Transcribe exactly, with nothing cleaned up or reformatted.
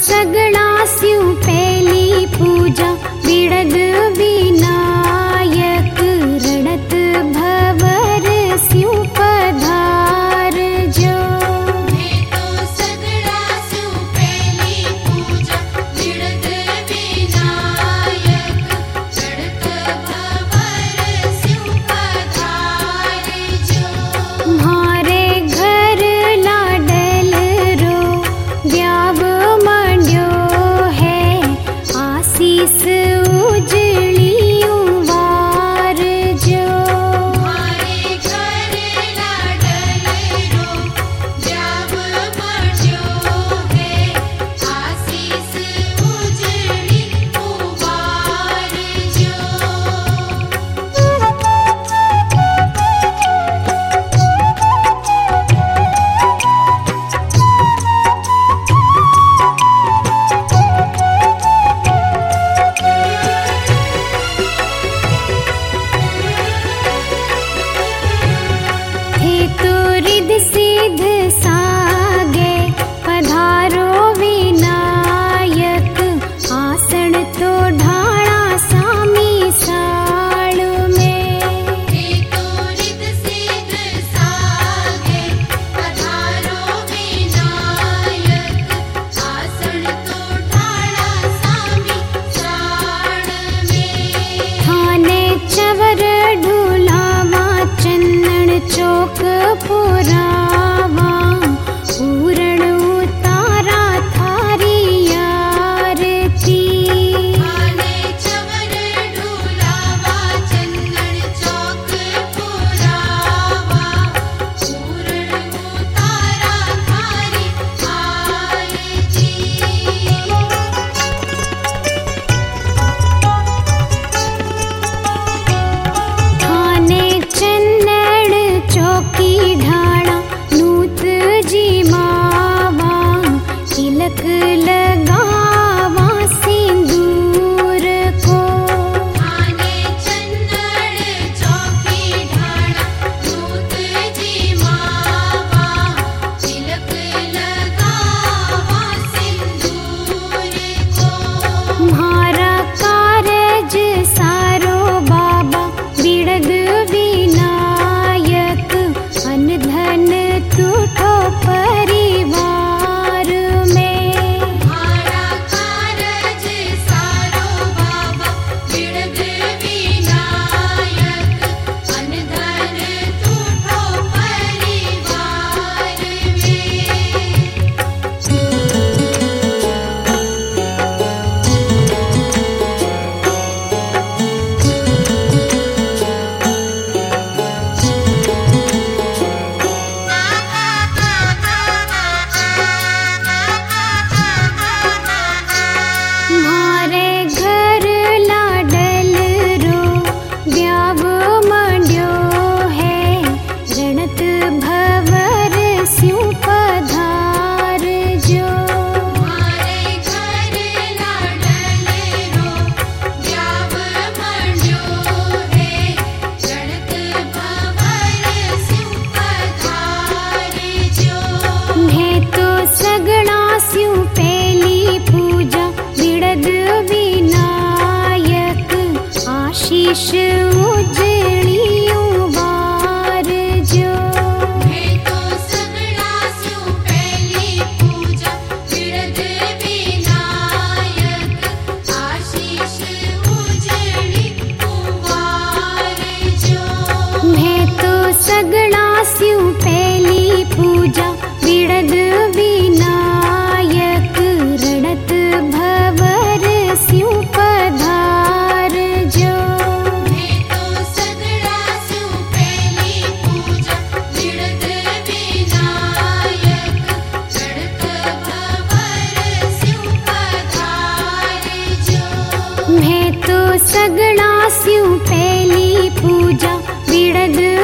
सगळा स्यू पहली पूजा बिड़द विनायक रणत भवर स्यू पधार जो। मैं तो सगळा स्यू पहली पूजा बिड़द विनायक रणत भवर स्यू पधार जो। म्हारे घर लाडल रो ब्याव मांड्यो है आशीष उजळियों वार जो। हमारे घर लाडल रो ब्याव मांड्यो है आशीष उजड़ी उवार जो। थे तो रिध सिद्ध सागे पधारो विनायक आसन तो ढाड़ा सामी साड़ में। हे तो रिद सिद्ध सागे पधारो विनायक आसन तो ढाड़ा सामी साड़ में। थाने चवर ढूलावा चन्नन चौक पुरावा पूरण उतारा थारी आरती। आने चवर ढूलावा चंदन चौक पुरावा पूरण उतारा थारी आरती। थाने चन्नन चौकी ढाणा नूत जी मावा तिलक लगावा सिंदूर को। आने चन्नड़ चौकी ढाणा नूत जी मावा तिलक लगावा सिंदूर को। म्हारा कारज सारो बाबा बिड़द विनायक अन धन तूठो परिवार में। हमारा कारज सारो बाबा बिड़द विनायक अन धन तूठो परिवार में। म्हारे घर लाडल रो ब्याव मांड्यो है रणत भवर स्यू पधार जो। हमारे घर लाडल रो ब्याव मांड्यो है रणत भवर स्यू पधार जो। मैं तो सगळा स्यू पहली पूजा बिड़द विनायक आशीष उजळियों वार जो। मैं तो सगळा स्यू पहली पूजा बिड़द विनायक आशीष उजड़ी उवार जो। मैं तो सगळा स्यू पहली पूजा बिड़द विनायक रणत भवर स्यू पधार जो। मैं तो सगळा स्यू पहली पूजा बिड़द विनायक रणत भवर स्यू पधार जो। मैं तो सगळा स्यू पहली पूजा बिड़द